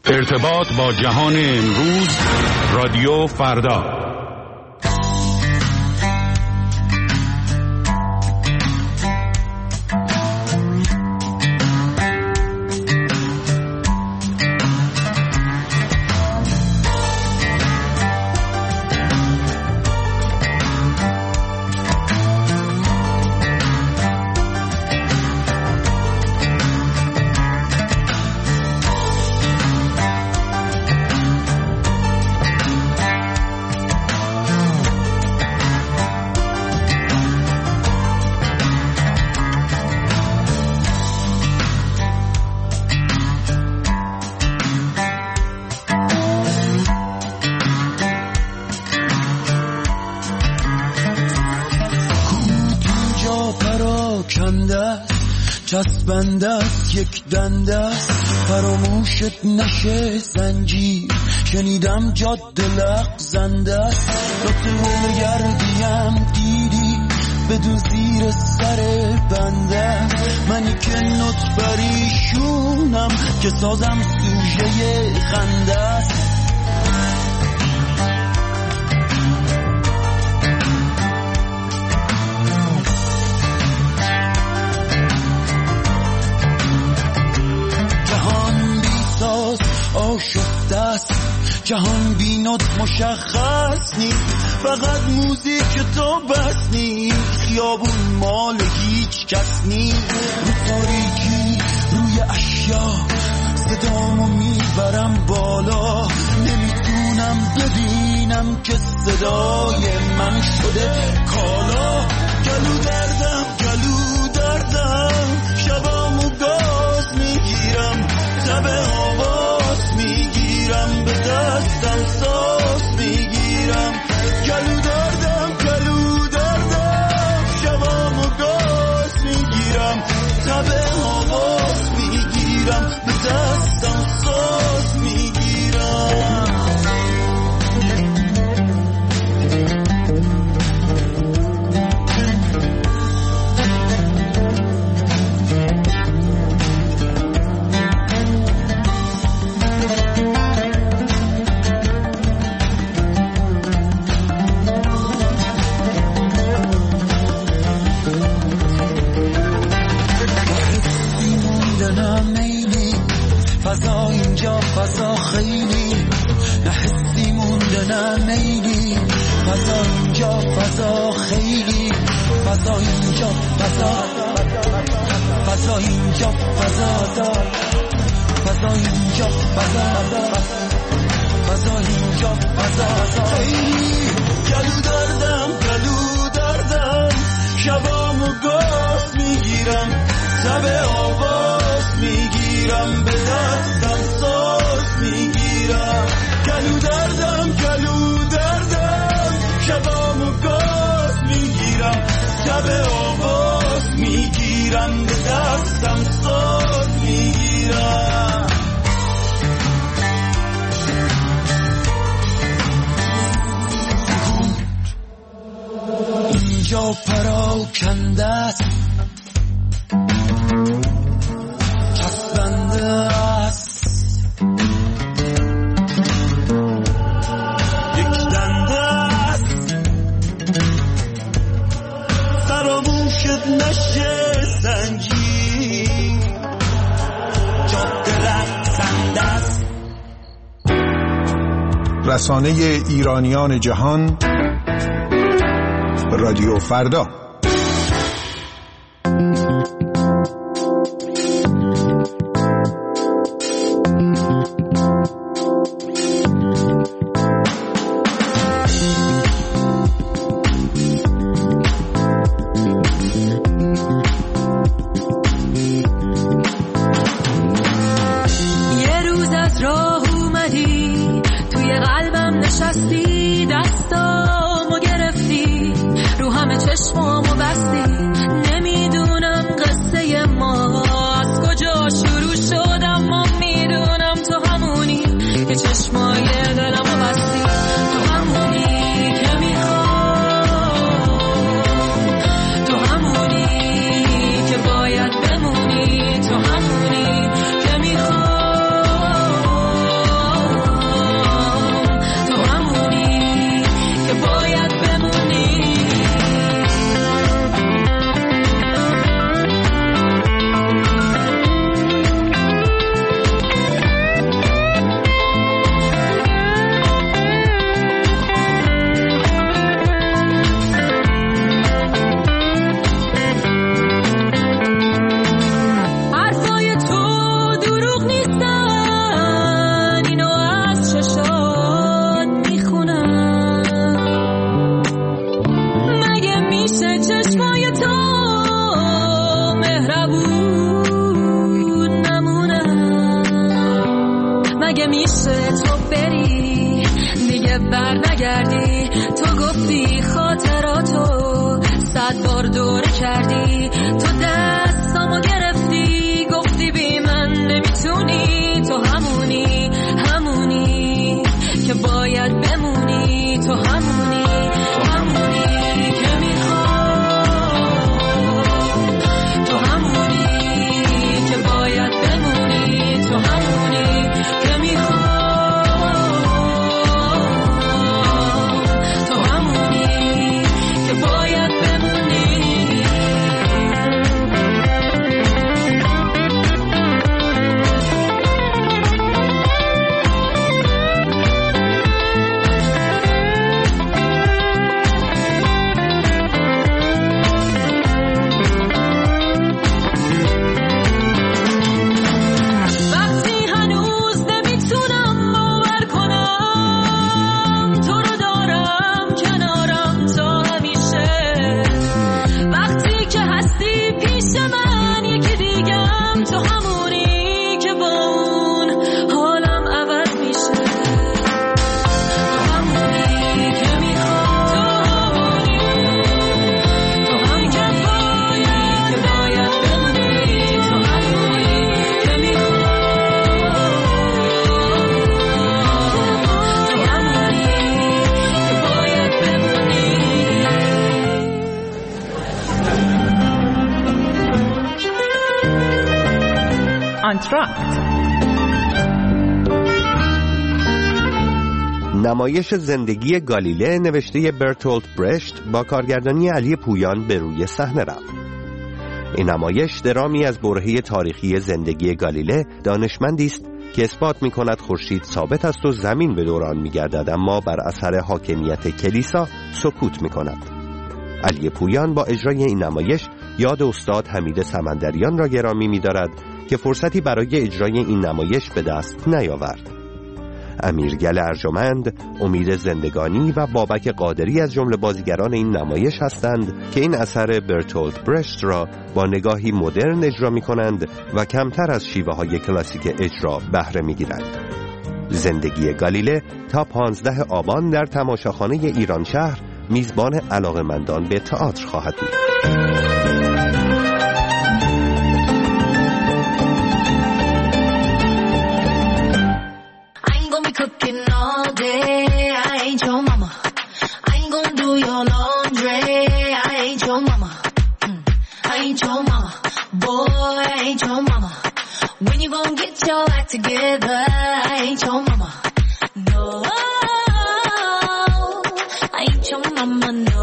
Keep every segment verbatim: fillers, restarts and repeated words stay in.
ارتباط با جهان امروز، رادیو فردا. چسبنده است یک دنده است، فراموشت نشه زنجیر. شنیدم جاده لغزنده است، لطفه گردیم دیدی بدون زیر سر بنده. منی که نط پریشونم که سازم سوژه خنده است. آشفته است جهان بینات مشخص نیست، فقط موزیک تو بس نیست. خیابون مال هیچ کس نیست، رو تاریکی روی اشیا صدامو میبرم بالا. نمیتونم ببینم که صدای من شده کالا. گلو دردم گلو دردم، شبامو گاز میگیرم، تب آواز میگیرم، به دستم ساز میگیرم. گلو دردم گلو دردم، شبامو گاز میگیرم، تب آواز میگیرم، به دستم ساز میگیرم. فضا اینجا فضا خیلی نه حسی مونده نه میلی. فضا اینجا فضا خیلی، فضا اینجا فضا، فضا اینجا فضا دار، فضا اینجا فضا، فضا اینجا فضا خیلی. گلو دردم گلو دردم، شبامو گاز میگیرم، تب آواز میگیرم، به دستم ساز میگیرم. گلو دردم گلو دردم، شبامو گاز میگیرم، تب آواز میگیرم، به دستم ساز میگیرم. اینجا پراکنده است، چسبنده است، یک دنده است، فراموشت نشه زنجیر. جاده لغزنده است. رسانه ایرانیان جهان، رادیو فردا. نشستی دستامو گرفتی رو همه چشمام مگه میشه تو بری دیگه بر نگردی؟ تو گفتی خاطراتو صد بار دوره کردی، تو دستامو گرفتی گفتی بی من نمیتونی، تو همونی همونی که باید بمونی، تو همونی همونی که میخوام، تو همونی که باید بمونی، تو همونی که میخوام، تو همونی که باید بمونی. نمایش زندگی گالیله نوشته برتولت برشت با کارگردانی علی پویان به روی صحنه رفت. این نمایش درامی از برهه تاریخی زندگی گالیله، دانشمندی است که اثبات می‌کند خورشید ثابت است و زمین به دوران می‌گردد، اما بر اثر حاکمیت کلیسا سکوت می‌کند. علی پویان با اجرای این نمایش یاد استاد حمید سمندریان را گرامی می‌دارد که فرصتی برای اجرای این نمایش به دست نیاورد. امیرگل ارجمند، امید زندگانی و بابک قادری از جمله بازیگران این نمایش هستند که این اثر برتولت برشت را با نگاهی مدرن اجرا می کنند و کمتر از شیوه های کلاسیک اجرا بهره می گیرند. زندگی گالیله تا پانزده آبان در تماشاخانه ایران شهر میزبان علاقه‌مندان به تئاتر خواهد بود. Cooking all day, I ain't your mama. I ain't gonna do your laundry, I ain't your mama. Mm. I ain't your mama, boy, I ain't your mama. When you gonna get your act together, I ain't your mama. No, I ain't your mama, no.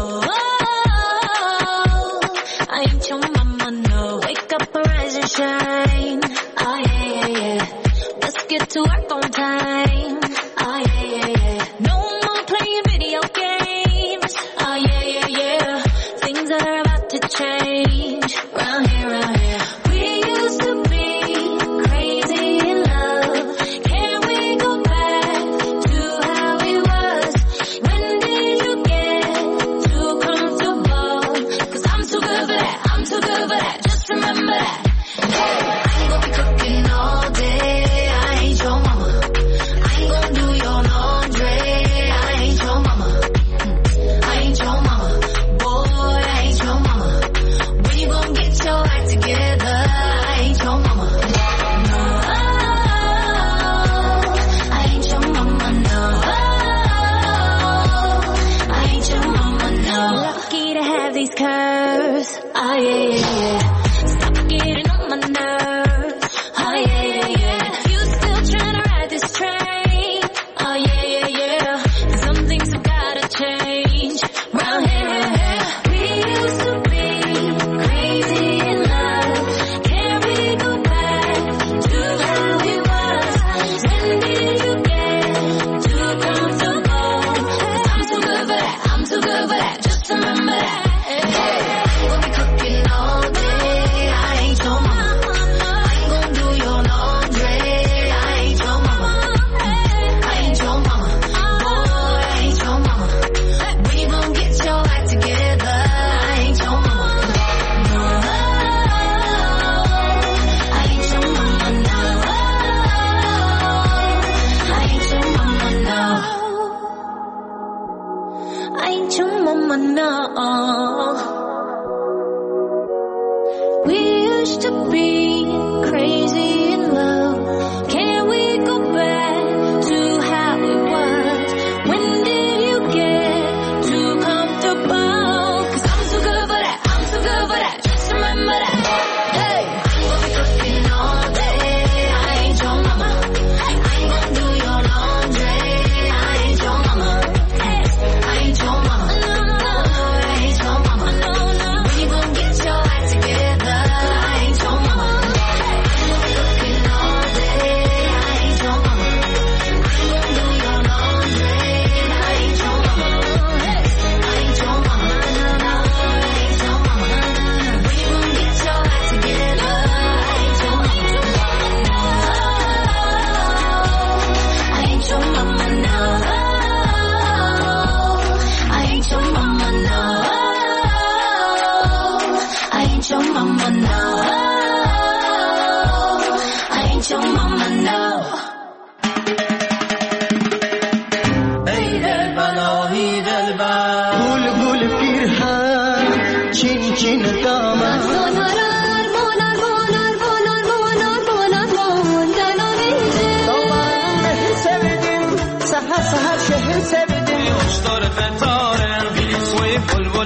I ain't your mama, no. Wake up, rise and shine. Oh yeah, yeah, yeah. Let's get to work on time. Oh yeah, yeah, yeah. No more playing video games. Oh yeah, yeah, yeah. Things are about to change. Round here, round here. We used to be crazy in love. Can we go back to how it was? When did you get too comfortable? 'Cause I'm too good for that. I'm too good for that. Just remember that. Yeah. I ain't gonna be cooking all day. I ain't your mama.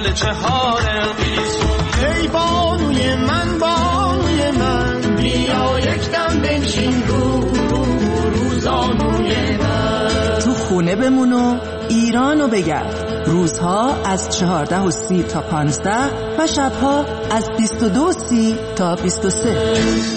دل چهار ای بانوی من بانوی من بیا یک دم بنشین رو رو روزانوی من تو خونه بمون و ایرانو بگرد. روزها از چهارده و سی تا پانزده و شبها از بیست و دو و سی تا بیست و سه.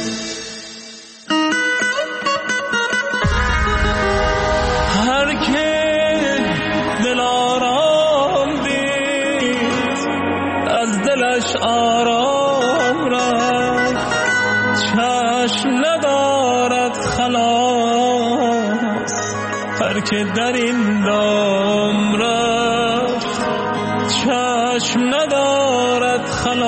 هر که دل آرام دید از دلش آرام رفت، چشم ندارد خلاص هر که در این دام رفت، چشم ندارد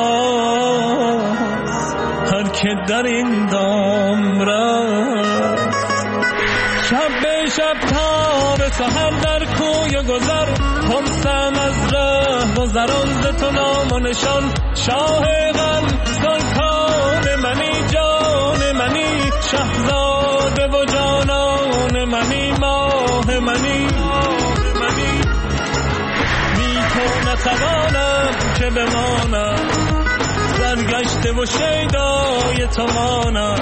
خلاص هر که در این دام رفت. شب به شب تا به سحر در کوی گذر، خمسم از ره گذران ز تو نام و نشان. شاه غم سلطان منی جان منی، شهزاده و جانان منی ماه منی منی. بی تو نتوانم که بمانم، سرگشته و شیدای تو مانم.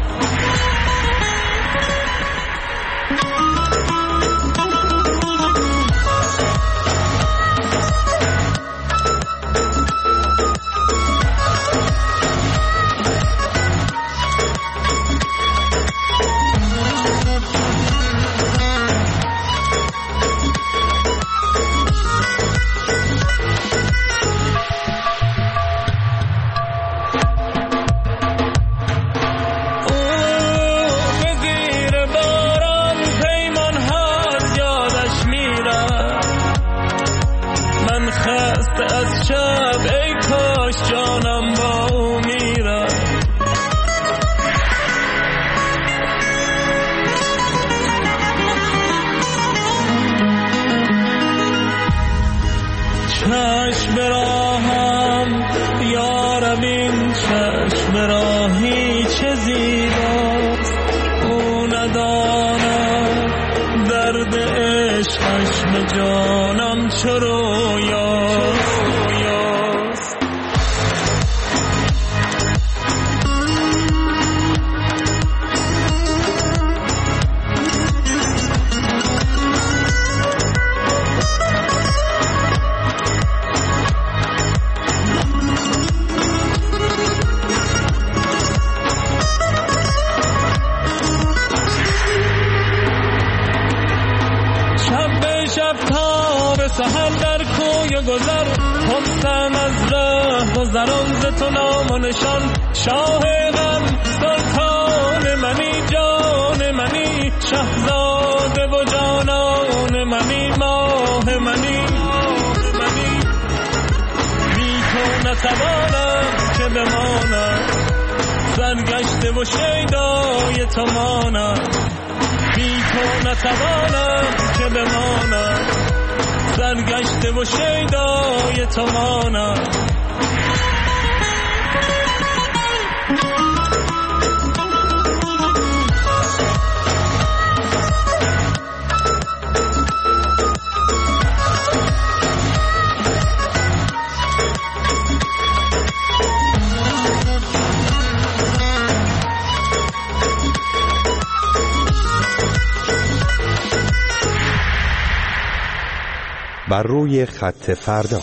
چشم راهم یارم این چشم راهی چه زیباست، او ندانم درد عشقش به جانم چه رویاست. سحر در کوی گذر، خمسم از ره گذران ز تو نام و نشان. شاه غم سلطان منی جان منی، شهزاده و جانان منی ماه منی منی. بی تو نتوانم که بمانم، سرگشته و شیدای تو مانم. بی تو نتوانم که بمانم، سرگشته و شیدای تو مانم. بر روی خط فردا.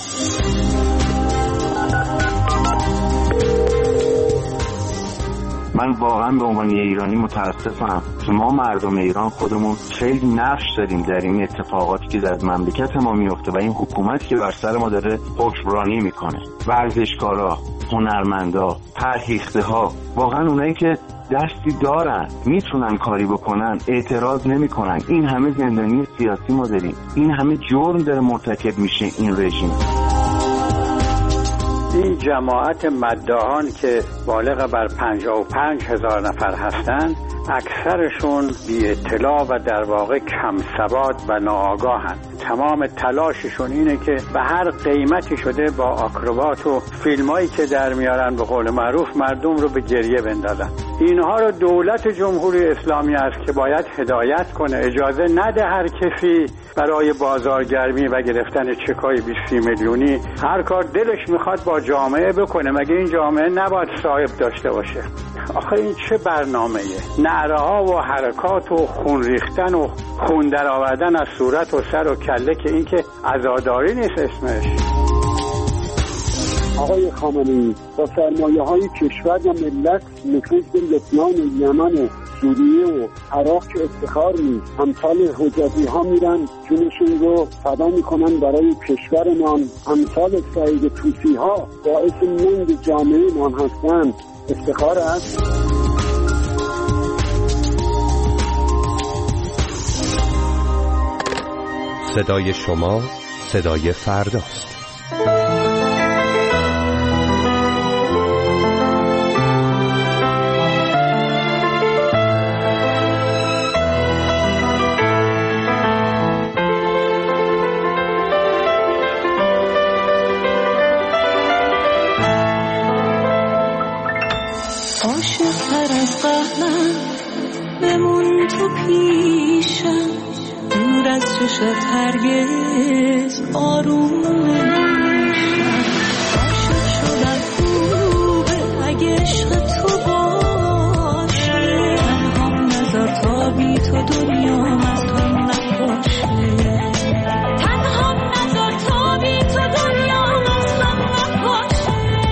من واقعا به عنوان ایرانی متاسفم که ما مردم ایران خودمون خیلی نقش داریم در این اتفاقاتی که در مملکت ما میفته و این حکومتی که بر سر ما داره حکمرانی میکنه. ورزشکارا، هنرمندا، فرهیخته ها، واقعا اونایی که دستی دارن میتونن کاری بکنن اعتراض نمیکنن. این همه زندانی سیاسی ما داریم، این همه جرم داره مرتکب میشه این رژیم. این جماعت مداحان که بالغ بر پنجاه و پنج هزار نفر هستند اکثرشون بی اطلاع و در واقع کم سواد و ناآگاهند. تمام تلاششون اینه که به هر قیمتی شده با آکروبات و فیلمایی که در میارن به قول معروف مردم رو به گریه بندازن. اینها رو دولت جمهوری اسلامی است که باید هدایت کنه، اجازه نده هر کسی برای بازارگرمی و گرفتن چکای بیست میلیونی هر کار دلش میخواد با جامعه بکنه. مگه این جامعه نباید صاحب داشته باشه؟ آخه این چه برنامه‌ایه؟ نعره‌ها و حرکات و خون ریختن و خون در آوردن از صورت و سر و کله که این که عزاداری نیست اسمش. آقای خامنه‌ای با سرمایه‌های کشور و ملت نفوذ به لبنان و یمن و سوریه و عراق که افتخار نیست. امثال حجازی ها میرن جونشون رو فدا میکنن برای کشورمان. امثال سعید طوسی ها باعث ننگ جامعه ما هستن. افتخار است. صدای شما صدای فرداست. عاشق‌تر از قهرم بمون تو پیشم، دور از چشت هرگز آروم نمیشم. عاشق شدن خوبه اگه عشق تو باشه، تنهام نذار تا بی تو دنیا از تو نباشه. تنهام نذار تا بی تو دنیا از تو نباشه.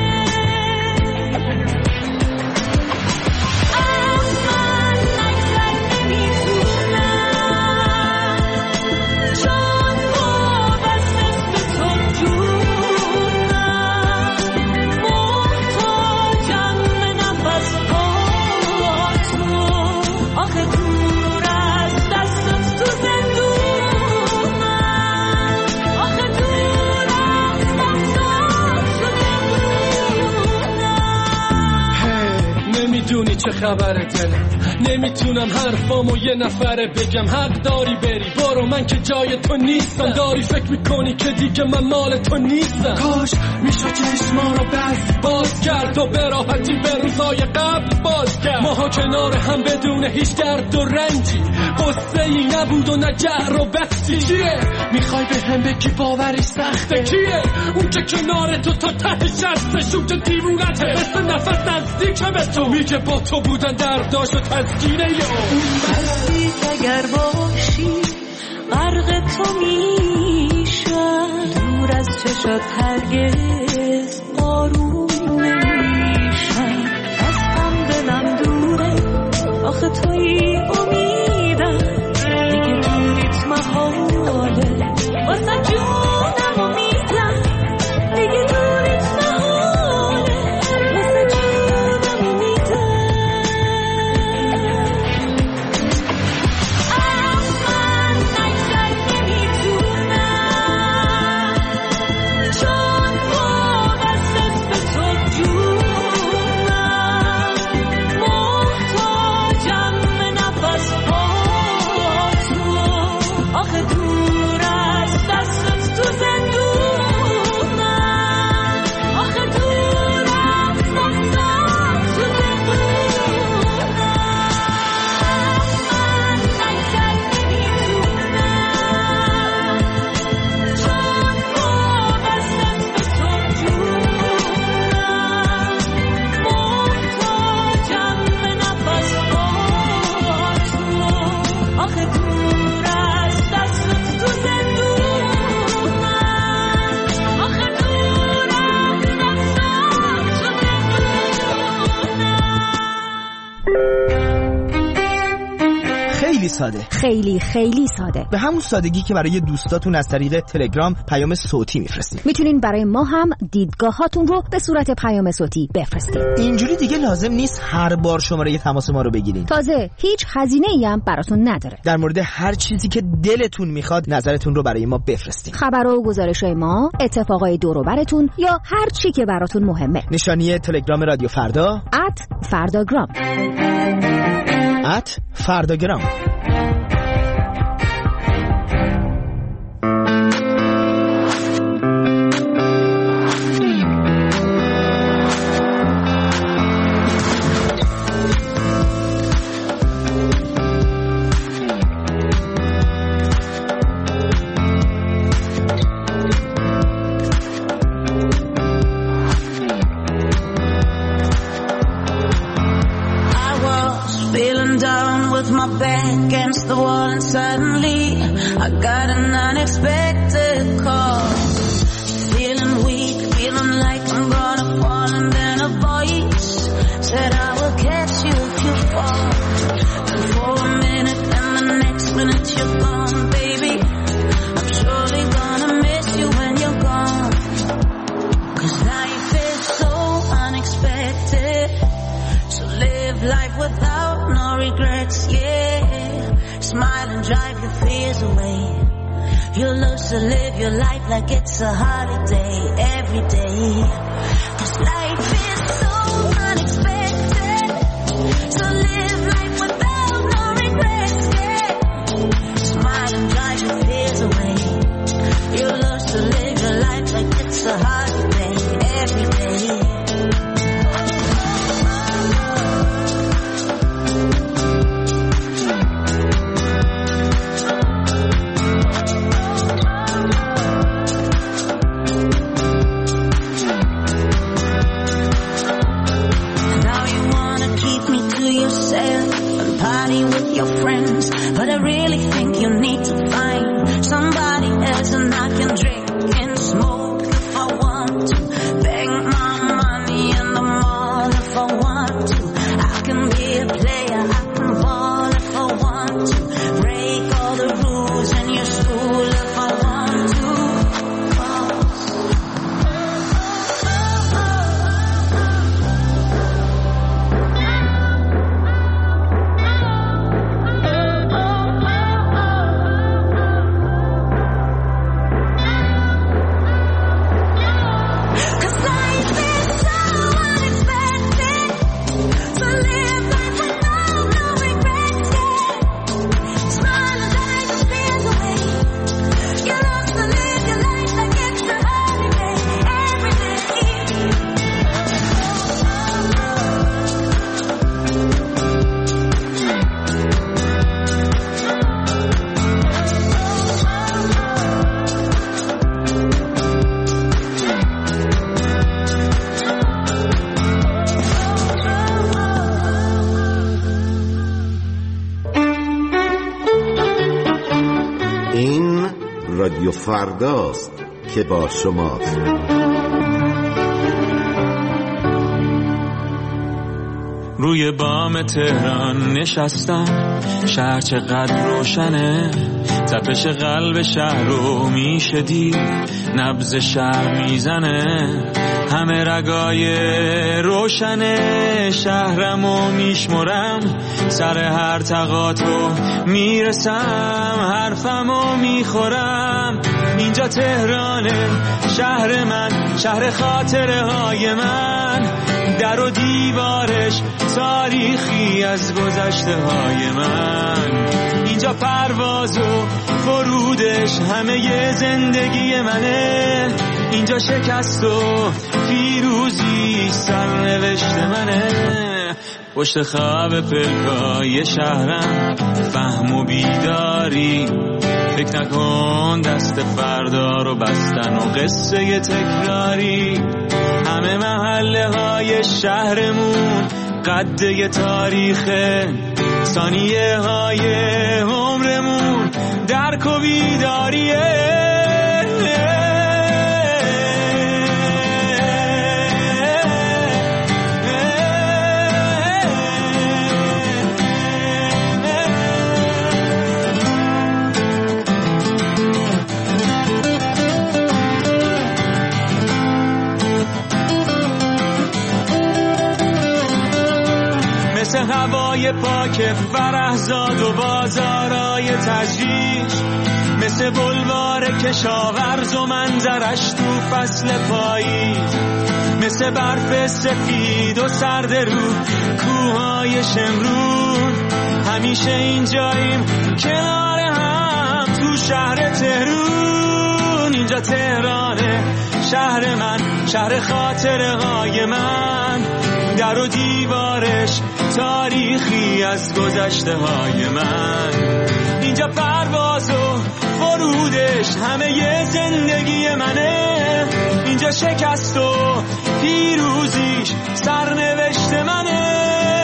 نمیدونی چه خبره دلم، نمیتونم حرفامو یه نفره بگم. حق داری بری برو، من که جای تو نیستم. داری فکر میکنی که دیگه من مال تو نیستم. کاش میشه چشما رو بس باز کرد و به راحتی به روزای قبل باز کرد. ماها کنار هم بدون هیچ درد و رنجی، قصه ای نبود و نه جهر و بحثی. چیه میخوای به هم بگی باوری سخته؟ کیه اون که کنار تو تا ته شسته؟ شوک دیوونته مثل نفس نزدیکه به تو، میگه با تو بودن درداش و تسکینه یا هستی اگر باشی غرق تو میشم، دور از چشات هرگز آروم نمیشم. از هم دلم دوره آخه توی امیدم، دیگه دوریت محاله واسه جونم امیدم. دیگه دوریت محاله واسه جونم امیدم. من اکثر نمیتونم چون وابسته به تو جونم، محتاجم به نفس هاتو. آخه دور از دستت تو زندونم، آخه دور از دستت تو زندونم. من اکثر نمیتونم چون وابسته به تو جونم، محتاجم به نفس هاتو. آخه دور از دستت تو زندونم، آخه دور از دستت تو زندونم. خیلی ساده، خیلی خیلی ساده، به همون سادگی که برای دوستاتون از طریق تلگرام پیام صوتی میفرستید. میتونین برای ما هم دیدگاهاتون رو به صورت پیام صوتی بفرستید. اینجوری دیگه لازم نیست هر بار شماره تماس ما رو بگیرین. تازه هیچ هزینه ای هم براتون نداره. در مورد هر چیزی که دلتون میخواد نظرتون رو برای ما بفرستید. خبر و گزارش‌های ما، اتفاقای دور و براتون یا هر چی که براتون مهمه. نشانی تلگرام رادیو فردا ات فرداگرام. ات فرداگرام. Back against the wall and suddenly I got an unexpected call. Feeling weak, feeling like I'm gonna fall, and then a voice said I will catch you if you fall. And for a minute and the next minute you're gone, baby. I'm surely gonna miss you when you're gone. Cause life is so unexpected, so live life without no regrets, yeah. Smile and drive your fears away. You'll love to live your life like it's a holiday every day. Cause life is so unexpected, so live life without no regrets, yeah. Smile and drive your fears away. You'll love to live your life like it's a holiday every day. But I really think you need to find somebody else, and I can drink and smoke if I want to, beg my money in the mall if I want to. I can be a player, I can ball if I want to, break all the rules in your school if I want to. رادیو فرداست که با شماست. روی بام تهران نشستم، شهر چقدر روشنه، تپش قلب شهر رو میشه دید، نبض شهر میزنه، همه رگای روشنه، شهرمو میشمرم، سر هر تقاطع میرسم، حرفمو میخورم، اینجا تهرانه، شهر من، شهر خاطره های من، در و دیوارش تاریخی از گذشته های من، اینجا پرواز و فرودش همه زندگی منه، اینجا شکست و پیروزی سرنوشت منه، پشت خواب پلکای شهرم فهم و بیداری، فکر نکن دست فردا رو بستن و قصه تکراری، همه محله های شهرمون قده تاریخه، ثانیه های عمرمون درک و بیداریه. مثل هوای پاک فرهزاد و بازارای تجریش، مثل بلوار کشاورز و منظرش تو فصل پاییز، مثل برف سفید و سرد رو کوههای شمرون، همیشه اینجاییم کنار هم تو شهر تهرون. اینجا تهرانه شهر من، شهر خاطره های من، در و دیوارش تاریخی از گذشته های من. اینجا پرواز و فرودش همه ی زندگی منه. اینجا شکست و پیروزیش سرنوشت منه.